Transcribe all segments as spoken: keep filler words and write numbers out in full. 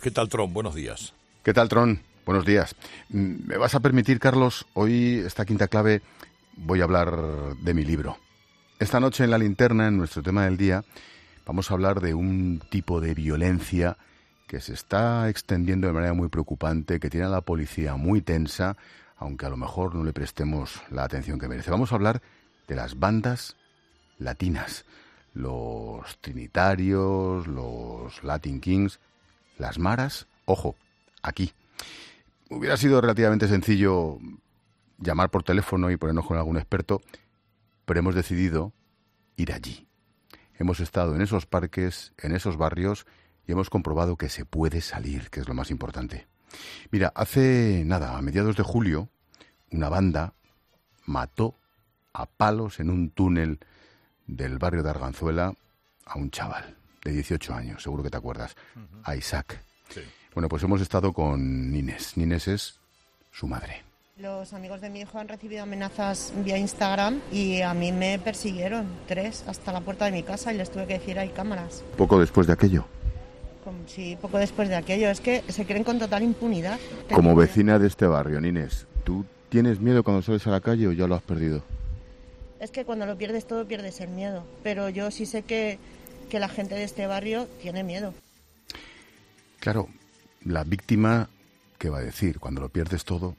¿Qué tal, Tron? Buenos días. ¿Qué tal, Tron? Buenos días. Me vas a permitir, Carlos, hoy esta quinta clave voy a hablar de mi libro. Esta noche en La Linterna, en nuestro tema del día, vamos a hablar de un tipo de violencia que se está extendiendo de manera muy preocupante, que tiene a la policía muy tensa, aunque a lo mejor no le prestemos la atención que merece. Vamos a hablar de las bandas latinas, los trinitarios, los Latin Kings, las maras, ojo, aquí. Hubiera sido relativamente sencillo llamar por teléfono y ponernos con algún experto, pero hemos decidido ir allí. Hemos estado en esos parques, en esos barrios, y hemos comprobado que se puede salir, que es lo más importante. Mira, hace nada, a mediados de julio, una banda mató a palos en un túnel del barrio de Arganzuela a un chaval de dieciocho años, seguro que te acuerdas, uh-huh. a Isaac. Sí. Bueno, pues hemos estado con Nines. Nines es su madre. Los amigos de mi hijo han recibido amenazas vía Instagram y a mí me persiguieron, tres, hasta la puerta de mi casa y les tuve que decir, hay cámaras. Poco después de aquello. Como, sí, poco después de aquello. Es que se creen con total impunidad. Como vecina de este barrio, Nines, ¿tú tienes miedo cuando sales a la calle o ya lo has perdido? Es que cuando lo pierdes todo pierdes el miedo, pero yo sí sé que, que la gente de este barrio tiene miedo. Claro, la víctima, ¿qué va a decir cuando lo pierdes todo?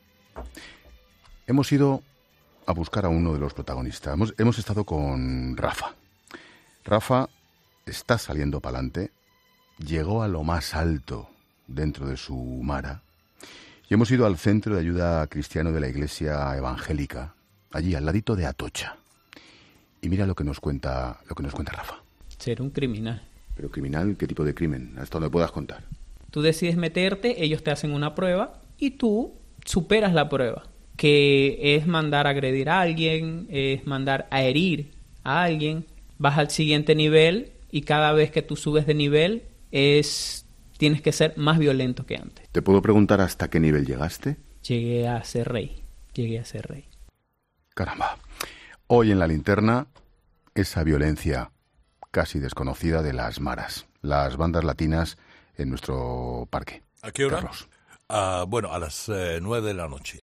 Hemos ido a buscar a uno de los protagonistas. Hemos, hemos estado con Rafa. Rafa está saliendo para adelante, llegó a lo más alto dentro de su mara y hemos ido al centro de ayuda cristiano de la iglesia evangélica, allí al ladito de Atocha. Y mira lo que nos cuenta, lo que nos cuenta Rafa. Ser un criminal. ¿Pero criminal? ¿Qué tipo de crimen? Hasta donde puedas contar. Tú decides meterte, ellos te hacen una prueba y tú superas la prueba, que es mandar a agredir a alguien, es mandar a herir a alguien. Vas al siguiente nivel y cada vez que tú subes de nivel es tienes que ser más violento que antes. ¿Te puedo preguntar hasta qué nivel llegaste? Llegué a ser rey, llegué a ser rey. Caramba. Hoy en La Linterna, esa violencia casi desconocida de las maras, las bandas latinas en nuestro parque. ¿A qué hora? Carlos. Uh, bueno, a las eh, nueve de la noche.